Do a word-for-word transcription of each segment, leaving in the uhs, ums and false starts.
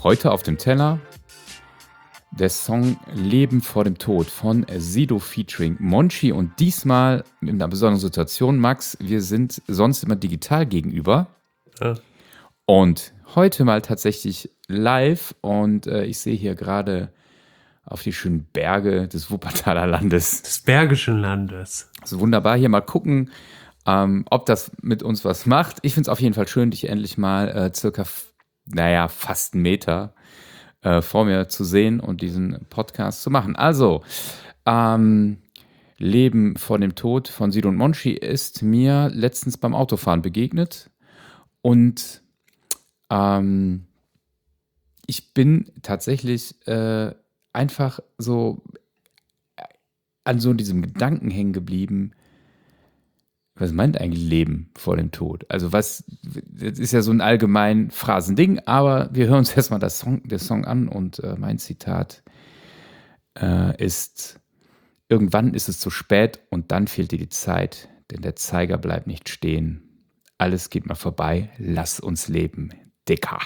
Heute auf dem Teller der Song Leben vor dem Tod von Sido featuring Monchi und diesmal in einer besonderen Situation. Max, wir sind sonst immer digital gegenüber Ja. und heute mal tatsächlich live und äh, ich sehe hier gerade auf die schönen Berge des Wuppertaler Landes. Des Bergischen Landes. Also wunderbar, hier mal gucken, ähm, ob das mit uns was macht. Ich finde es auf jeden Fall schön, dich endlich mal äh, circa, f- naja, fast einen Meter äh, vor mir zu sehen und diesen Podcast zu machen. Also, ähm, Leben vor dem Tod von Sido und Monchi ist mir letztens beim Autofahren begegnet und ähm, ich bin tatsächlich äh, einfach so an so diesem Gedanken hängen geblieben. Was meint eigentlich Leben vor dem Tod? Also was, das ist ja so ein allgemein Phrasending, aber wir hören uns erstmal das Song, den Song an und äh, mein Zitat äh, ist: Irgendwann ist es zu spät und dann fehlt dir die Zeit, denn der Zeiger bleibt nicht stehen. Alles geht mal vorbei, lass uns leben, Dicker.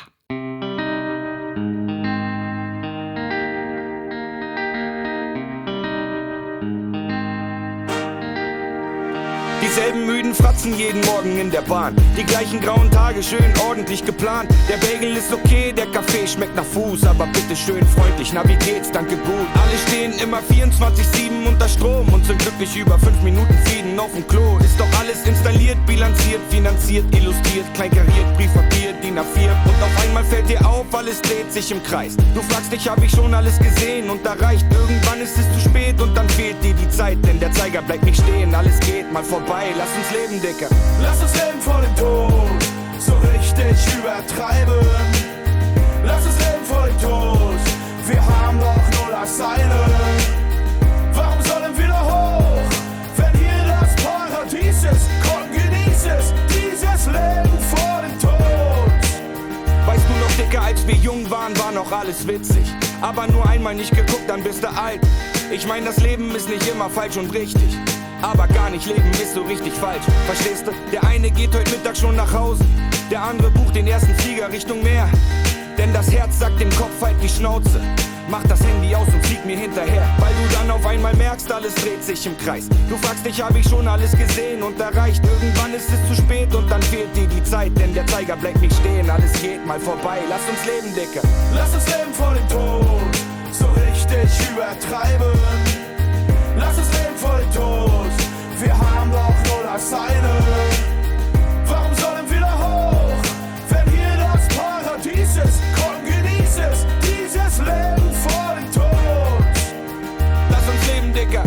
Dieselben müden Fratzen jeden Morgen in der Bahn. Die gleichen grauen Tage, schön ordentlich geplant. Der Bagel ist okay, der Kaffee schmeckt nach Fuß. Aber bitte schön freundlich, na wie geht's, danke gut. Alle stehen immer vierundzwanzig sieben unter Strom und sind glücklich über fünf Minuten Frieden auf dem Klo. Ist doch alles installiert, bilanziert, finanziert, illustriert, kleinkariert, Briefpapier, D I N A vier. Und auf einmal fällt dir auf, alles dreht sich im Kreis. Du fragst dich, hab ich schon alles gesehen und erreicht. Irgendwann ist es zu spät und dann fehlt dir die Zeit. Denn der Zeiger bleibt nicht stehen, alles geht mal vorbei. Lass uns leben, Dicker. Lass uns leben vor dem Tod, so richtig übertreiben. Lass uns leben vor dem Tod, wir haben doch nur das eine. Warum sollen wir noch hoch, wenn hier das Paradies ist? Komm, genieß es, dieses Leben vor dem Tod. Weißt du noch, Dicker, als wir jung waren, war noch alles witzig. Aber nur einmal nicht geguckt, dann bist du alt. Ich mein, das Leben ist nicht immer falsch und richtig. Aber gar nicht leben ist so richtig falsch, verstehst du? Der eine geht heute Mittag schon nach Hause, der andere bucht den ersten Flieger Richtung Meer. Denn das Herz sagt dem Kopf halt die Schnauze. Mach das Handy aus und flieg mir hinterher. Weil du dann auf einmal merkst, alles dreht sich im Kreis. Du fragst dich, hab ich schon alles gesehen und erreicht. Irgendwann ist es zu spät und dann fehlt dir die Zeit. Denn der Zeiger bleibt nicht stehen, alles geht mal vorbei. Lass uns leben, Dicker. Lass uns leben vor dem Tod, so richtig übertreiben. Lass uns leben vor dem Tod, wir haben doch nur das eine. Warum sollen wir da hoch, wenn hier das Paradies ist? Komm, genieß es, dieses Leben vor dem Tod. Lass uns leben, Dicker.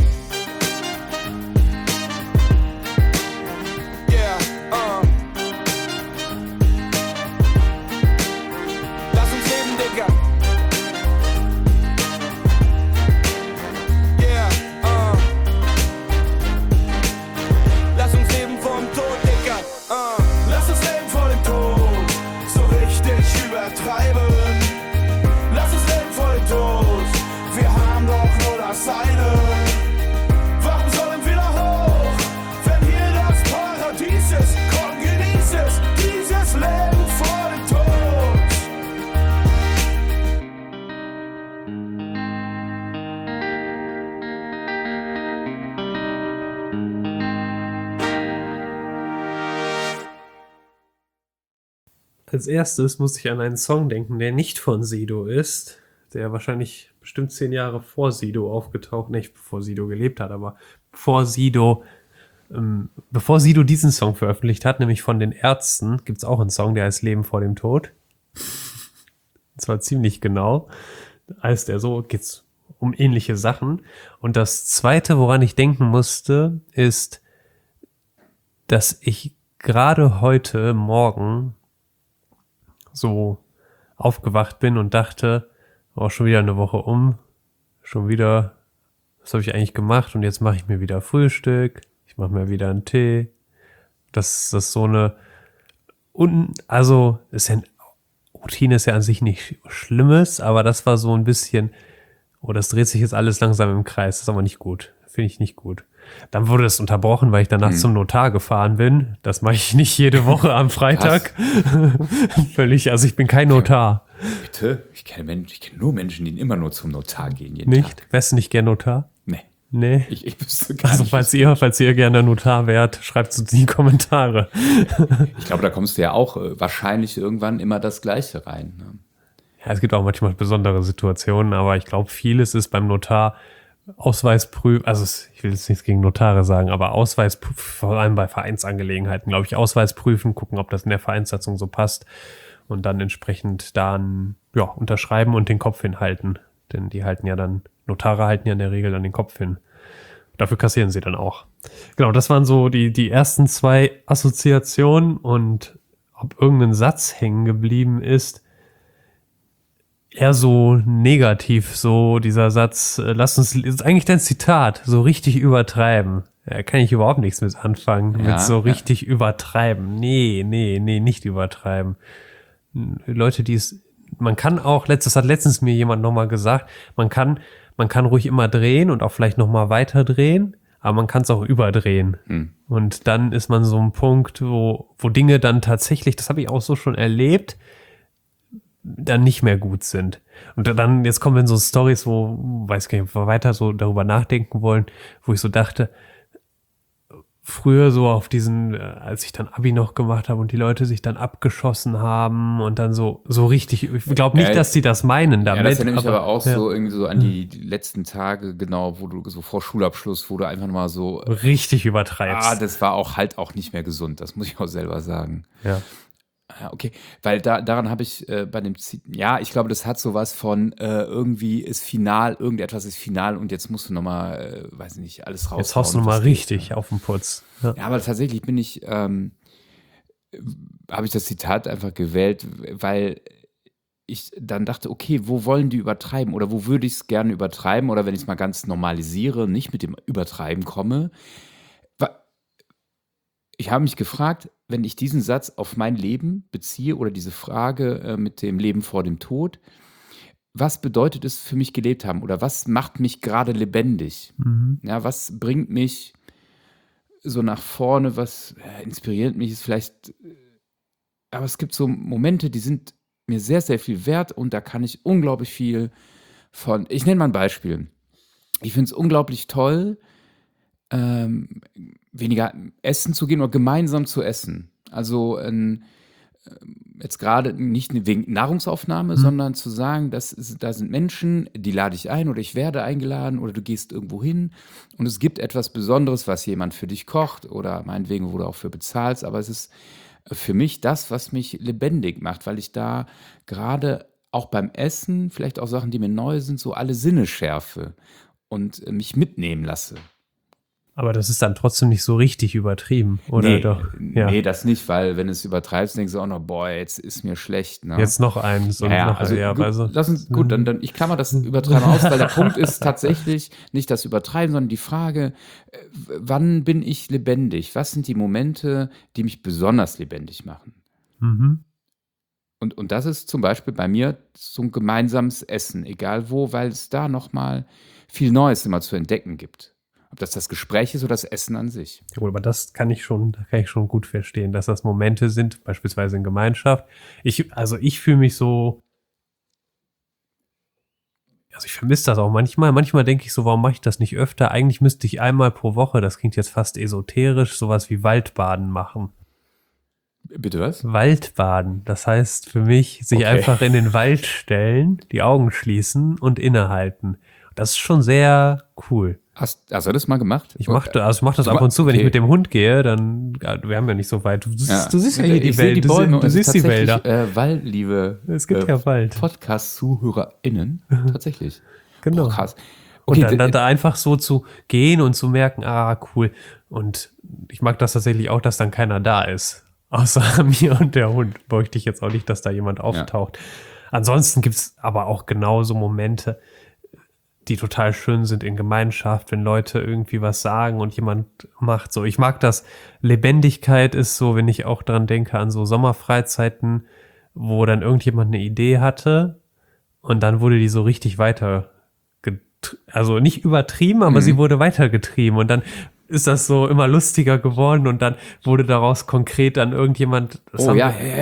Yeah, uh. Lass uns leben, Dicker. Yeah, uh. Lass uns leben vor dem Tod, Dicker. Uh. Lass uns leben vor dem Tod, so richtig übertreiben. Lass uns leben vor dem Tod, wir haben doch nur das eine. Warum sollen wir da hoch, wenn hier das Paradies ist? Komm, genieß es, dieses Leben vor dem Tod. Als erstes muss ich an einen Song denken, der nicht von Sido ist, der wahrscheinlich bestimmt zehn Jahre vor Sido aufgetaucht, nicht bevor Sido gelebt hat, aber bevor Sido, ähm, bevor Sido diesen Song veröffentlicht hat, nämlich von den Ärzten, gibt es auch einen Song, der heißt Leben vor dem Tod. Und zwar ziemlich genau. Heißt er so, geht's um ähnliche Sachen. Und das Zweite, woran ich denken musste, ist, dass ich gerade heute Morgen so aufgewacht bin und dachte, oh, schon wieder eine Woche um, schon wieder, was habe ich eigentlich gemacht? Und jetzt mache ich mir wieder Frühstück, ich mache mir wieder einen Tee. Das, das ist so eine, un, also ist ja, Routine ist ja an sich nicht Schlimmes, aber das war so ein bisschen, oh, das dreht sich jetzt alles langsam im Kreis, das ist aber nicht gut, finde ich nicht gut. Dann wurde das unterbrochen, weil ich danach hm. zum Notar gefahren bin. Das mache ich nicht jede Woche am Freitag. Völlig, also ich bin kein Notar. Bitte? Ich kenne Menschen, ich kenne nur Menschen, die immer nur zum Notar gehen. Jeden Nicht? Tag. Wärst du nicht gern Notar? Nee. Nee. Ich, ich wüsste gar Also nicht. falls ihr, falls ihr gerne Notar wärt, schreibt es uns in die Kommentare. Ich glaube, da kommst du ja auch äh, wahrscheinlich irgendwann immer das Gleiche rein. Ne? Ja, es gibt auch manchmal besondere Situationen, aber ich glaube, vieles ist beim Notar Ausweisprüf, also es, ich will jetzt nichts gegen Notare sagen, aber Ausweis, vor allem bei Vereinsangelegenheiten, glaube ich, Ausweis prüfen, gucken, ob das in der Vereinssatzung so passt und dann entsprechend dann, ja, unterschreiben und den Kopf hinhalten. Denn die halten ja dann, Notare halten ja in der Regel dann den Kopf hin. Dafür kassieren sie dann auch. Genau, das waren so die, die ersten zwei Assoziationen und ob irgendein Satz hängen geblieben ist, eher so negativ, so dieser Satz, äh, lass uns, ist eigentlich dein Zitat, so richtig übertreiben. Da kann ich überhaupt nichts mit anfangen, Ja, mit so ja. richtig übertreiben. Nee, nee, nee, nicht übertreiben. Leute, die es, man kann auch, letztes hat letztens mir jemand nochmal gesagt, man kann, man kann ruhig immer drehen und auch vielleicht nochmal weiter drehen, aber man kann es auch überdrehen. Hm. Und dann ist man so ein Punkt, wo, wo Dinge dann tatsächlich, das habe ich auch so schon erlebt, dann nicht mehr gut sind. Und dann, jetzt kommen wir in so Storys, wo, weiß gar nicht, ob wir weiter so darüber nachdenken wollen, wo ich so dachte, früher so auf diesen, als ich dann Abi noch gemacht habe und die Leute sich dann abgeschossen haben und dann so, so richtig, ich glaube nicht, Ja, dass die das meinen damit. Ja, das erinnert mich aber auch ja, so irgendwie so an die, die letzten Tage, genau, wo du so vor Schulabschluss, wo du einfach mal so, richtig übertreibst. ah, das war auch halt auch nicht mehr gesund, das muss ich auch selber sagen. ja. Ja, okay, weil da, daran habe ich äh, bei dem, Z- ja, ich glaube, das hat sowas von äh, irgendwie ist final, irgendetwas ist final und jetzt musst du nochmal, äh, weiß ich nicht, alles raus. Jetzt haust du nochmal richtig auf den Putz. Ja. Ja, aber tatsächlich bin ich, ähm, habe ich das Zitat einfach gewählt, weil ich dann dachte, okay, wo wollen die übertreiben oder wo würde ich es gerne übertreiben oder wenn ich es mal ganz normalisiere, nicht mit dem Übertreiben komme. Wa- Ich habe mich gefragt, wenn ich diesen Satz auf mein Leben beziehe oder diese Frage äh, mit dem Leben vor dem Tod, was bedeutet es für mich gelebt haben oder was macht mich gerade lebendig? Mhm. Ja, was bringt mich so nach vorne, was äh, inspiriert mich, ist vielleicht, äh, aber es gibt so Momente, die sind mir sehr, sehr viel wert und da kann ich unglaublich viel von, ich nenne mal ein Beispiel. Ich finde es unglaublich toll, ähm, weniger essen zu gehen oder gemeinsam zu essen. Also ähm, jetzt gerade nicht wegen Nahrungsaufnahme, Mhm. sondern zu sagen, das ist, da sind Menschen, die lade ich ein oder ich werde eingeladen oder du gehst irgendwo hin und es gibt etwas Besonderes, was jemand für dich kocht oder meinetwegen, wo du auch für bezahlst, aber es ist für mich das, was mich lebendig macht, weil ich da gerade auch beim Essen, vielleicht auch Sachen, die mir neu sind, so alle Sinne schärfe und äh, mich mitnehmen lasse. Aber das ist dann trotzdem nicht so richtig übertrieben, oder nee, doch? Ja. nee, das nicht, weil wenn du es übertreibst, denkst du auch noch, boah, jetzt ist mir schlecht. Ne? Jetzt noch eins und ja, ja, noch also, ja, gut, also, lass uns, gut, dann, dann ich klammer das Übertreiben aus, weil der Punkt ist tatsächlich nicht das Übertreiben, sondern die Frage, äh, wann bin ich lebendig? Was sind die Momente, die mich besonders lebendig machen? mhm. Und, und das ist zum Beispiel bei mir so ein gemeinsames Essen, egal wo, weil es da nochmal viel Neues immer zu entdecken gibt. Ob das das Gespräch ist oder das Essen an sich. Ja, gut, aber das kann ich schon, kann ich schon gut verstehen, dass das Momente sind, beispielsweise in Gemeinschaft. Ich, also ich fühle mich so, also ich vermisse das auch manchmal. Manchmal denke ich so, warum mache ich das nicht öfter? Eigentlich müsste ich einmal pro Woche, das klingt jetzt fast esoterisch, sowas wie Waldbaden machen. Bitte was? Waldbaden, das heißt für mich, sich Okay. einfach in den Wald stellen, die Augen schließen und innehalten. Das ist schon sehr cool. Hast, hast du das mal gemacht? Ich mache also ich mach das Du ab ma- und zu, wenn ich okay. mit dem Hund gehe, dann, ja, wir haben ja nicht so weit. Du, siehst- du siehst ja hier die Ich sehe Welt, die du, Bäume sie- und du es ist siehst die tatsächlich, Wälder. Äh, Wald, liebe Es gibt äh, ja Wald. Podcast-ZuhörerInnen. Tatsächlich. Genau. Boah, krass. Und Okay, dann, dann d- da einfach so zu gehen und zu merken, ah, cool. Und ich mag das tatsächlich auch, dass dann keiner da ist. Außer mir und der Hund. Bräuchte ich jetzt auch nicht, dass da jemand auftaucht. Ansonsten gibt's aber auch genauso Momente, die total schön sind in Gemeinschaft, wenn Leute irgendwie was sagen und jemand macht so. Ich mag das. Lebendigkeit ist so, wenn ich auch dran denke, an so Sommerfreizeiten, wo dann irgendjemand eine Idee hatte und dann wurde die so richtig weiter, getr- also nicht übertrieben, aber Mhm. sie wurde weitergetrieben und dann ist das so immer lustiger geworden und dann wurde daraus konkret dann irgendjemand, das oh haben ja, wir- ja, ja, ja, ja,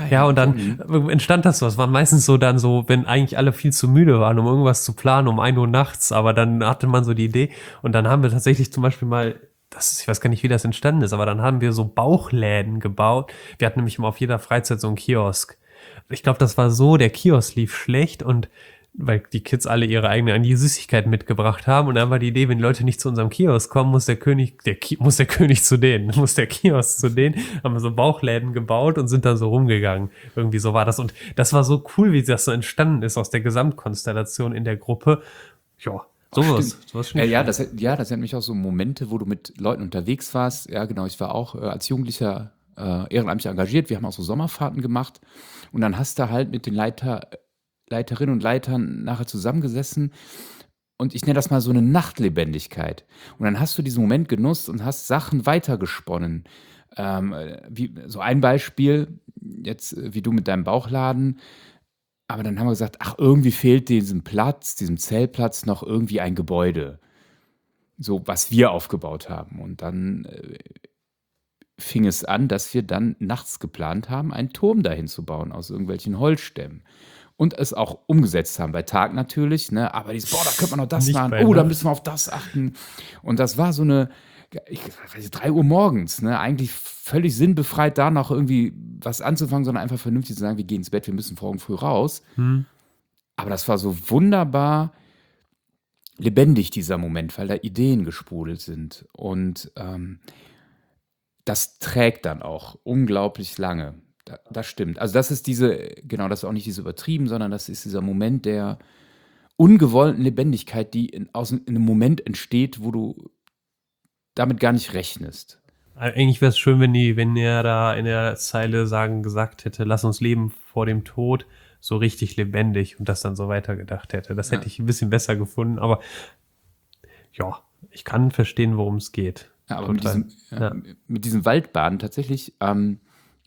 Ja, und dann entstand das so. Es war meistens so dann so, wenn eigentlich alle viel zu müde waren, um irgendwas zu planen, um ein Uhr nachts, aber dann hatte man so die Idee und dann haben wir tatsächlich zum Beispiel mal, das ist, ich weiß gar nicht, wie das entstanden ist, aber dann haben wir so Bauchläden gebaut. Wir hatten nämlich immer auf jeder Freizeit so einen Kiosk. Ich glaube, das war so, der Kiosk lief schlecht und weil die Kids alle ihre eigene die Süßigkeiten mitgebracht haben und dann war die Idee, wenn die Leute nicht zu unserem Kiosk kommen, muss der König, der Ki- muss der König zu denen, muss der Kiosk zu denen, haben wir so Bauchläden gebaut und sind dann so rumgegangen. Irgendwie so war das und das war so cool, wie das so entstanden ist aus der Gesamtkonstellation in der Gruppe. Ja, sowas. sowas äh, ja, das, ja, das sind nämlich auch so Momente, wo du mit Leuten unterwegs warst. Ja, genau, ich war auch äh, als Jugendlicher äh, ehrenamtlich engagiert. Wir haben auch so Sommerfahrten gemacht und dann hast du halt mit den Leiter Leiterinnen und Leitern nachher zusammengesessen und ich nenne das mal so eine Nachtlebendigkeit. Und dann hast du diesen Moment genutzt und hast Sachen weitergesponnen. Ähm, wie, so ein Beispiel, jetzt wie du mit deinem Bauchladen, aber dann haben wir gesagt, ach, irgendwie fehlt diesem Platz, diesem Zeltplatz noch irgendwie ein Gebäude. So, was wir aufgebaut haben. Und dann äh, fing es an, dass wir dann nachts geplant haben, einen Turm dahin zu bauen aus irgendwelchen Holzstämmen. Und es auch umgesetzt haben, bei Tag natürlich, ne? Aber dieses, boah, da könnte man noch das Nicht machen, bei oh, da Nacht. müssen wir auf das achten. Und das war so eine, ich weiß nicht, drei Uhr morgens, ne? Eigentlich völlig sinnbefreit, da noch irgendwie was anzufangen, sondern einfach vernünftig zu sagen, wir gehen ins Bett, wir müssen morgen früh raus. Hm. Aber das war so wunderbar lebendig, dieser Moment, weil da Ideen gesprudelt sind. Und ähm, das trägt dann auch unglaublich lange. Da, das stimmt. Also das ist diese, genau, das ist auch nicht diese übertrieben, sondern das ist dieser Moment der ungewollten Lebendigkeit, die in, aus in einem Moment entsteht, wo du damit gar nicht rechnest. Eigentlich wäre es schön, wenn die, wenn er da in der Zeile sagen, gesagt hätte, lass uns leben vor dem Tod, so richtig lebendig und das dann so weitergedacht hätte. Das Ja. hätte ich ein bisschen besser gefunden, aber ja, ich kann verstehen, worum es geht. Ja, aber mit Total. diesem, ja, Ja. mit diesem Waldbaden tatsächlich, ähm,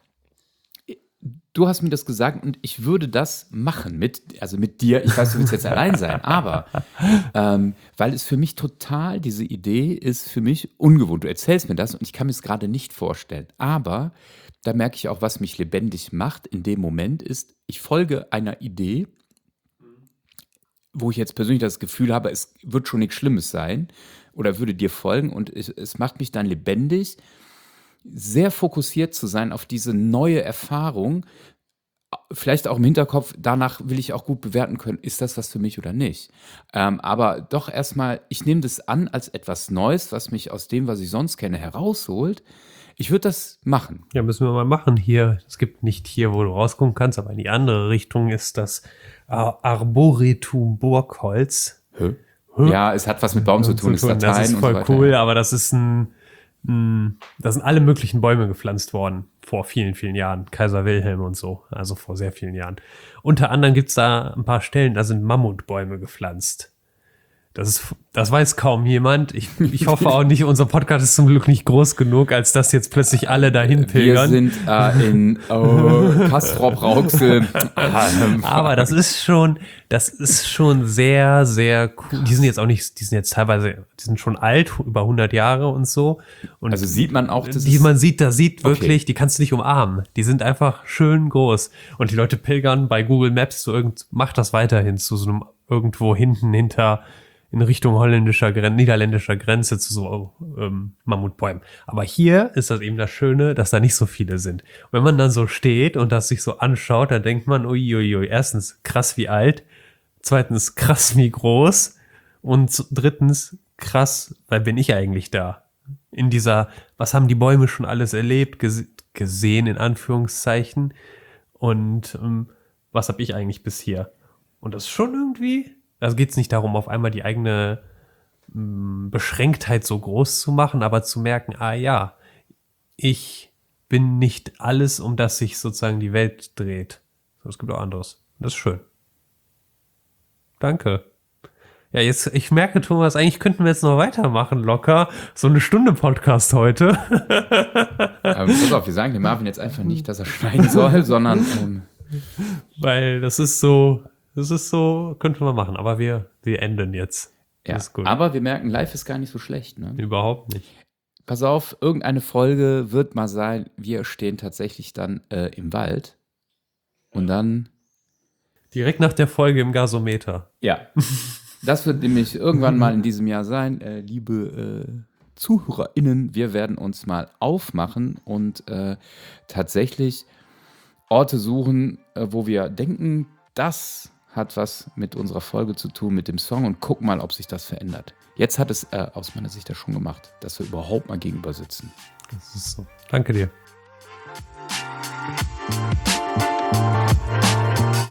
du hast mir das gesagt und ich würde das machen mit, also mit dir. Ich weiß, du willst jetzt allein sein, aber ähm, weil es für mich total, diese Idee ist für mich ungewohnt. Du erzählst mir das und ich kann mir es gerade nicht vorstellen. Aber da merke ich auch, was mich lebendig macht in dem Moment ist, ich folge einer Idee, wo ich jetzt persönlich das Gefühl habe, es wird schon nichts Schlimmes sein oder würde dir folgen und es, es macht mich dann lebendig, sehr fokussiert zu sein auf diese neue Erfahrung, vielleicht auch im Hinterkopf, danach will ich auch gut bewerten können, ist das was für mich oder nicht. Ähm, aber doch erstmal, ich nehme das an als etwas Neues, was mich aus dem, was ich sonst kenne, herausholt. Ich würde das machen. Ja, müssen wir mal machen hier. Es gibt nicht hier, wo du rausgucken kannst, aber in die andere Richtung ist das äh, Arboretum Burgholz. Hä? Ja, es hat was mit Baum zu tun, ist Latein Das ist und voll so weiter. cool, aber das ist ein, ein, da sind alle möglichen Bäume gepflanzt worden vor vielen, vielen Jahren. Kaiser Wilhelm und so, also vor sehr vielen Jahren. Unter anderem gibt's da ein paar Stellen, da sind Mammutbäume gepflanzt. Das ist, das weiß kaum jemand. Ich, ich hoffe auch nicht, unser Podcast ist zum Glück nicht groß genug, als dass jetzt plötzlich alle dahin Wir pilgern. sind äh, in oh, Castrop-Rauxel. Aber das ist schon, das ist schon sehr, sehr cool. Die sind jetzt auch nicht, die sind jetzt teilweise, die sind schon alt, über hundert Jahre und so. Und Also sieht man auch, dass die es- man sieht, da sieht wirklich, Okay. die kannst du nicht umarmen. Die sind einfach schön groß. Und die Leute pilgern bei Google Maps so irgend, macht das weiterhin zu so einem irgendwo hinten hinter in Richtung holländischer Grenze, niederländischer Grenze zu so ähm, Mammutbäumen. Aber hier ist das eben das Schöne, dass da nicht so viele sind. Und wenn man dann so steht und das sich so anschaut, dann denkt man, uiuiui, erstens krass wie alt, zweitens krass wie groß und drittens krass, weil bin ich eigentlich da? In dieser, was haben die Bäume schon alles erlebt, ges- gesehen in Anführungszeichen und ähm, was habe ich eigentlich bis hier? Und das ist schon irgendwie, also geht es nicht darum, auf einmal die eigene mh, Beschränktheit so groß zu machen, aber zu merken, ah ja, ich bin nicht alles, um das sich sozusagen die Welt dreht. Es gibt auch anderes. Das ist schön. Danke. Ja, jetzt, ich merke, Thomas, eigentlich könnten wir jetzt noch weitermachen, locker. So eine Stunde Podcast heute. Aber pass auf, wir sagen dem Marvin jetzt einfach nicht, dass er schneiden soll, sondern ähm, Weil das ist so, das ist so, könnten wir machen, aber wir, wir enden jetzt. ja. Das ist gut. Aber wir merken, live ist gar nicht so schlecht. Ne? Überhaupt nicht. Pass auf, irgendeine Folge wird mal sein, wir stehen tatsächlich dann äh, im Wald Und dann, Direkt nach der Folge im Gasometer. ja, das wird nämlich irgendwann mal in diesem Jahr sein. Äh, liebe äh, ZuhörerInnen, wir werden uns mal aufmachen und äh, tatsächlich Orte suchen, äh, wo wir denken, das hat was mit unserer Folge zu tun, mit dem Song und gucken mal, ob sich das verändert. Jetzt hat es äh, aus meiner Sicht ja schon gemacht, dass wir überhaupt mal gegenüber sitzen. Das ist so. Danke dir.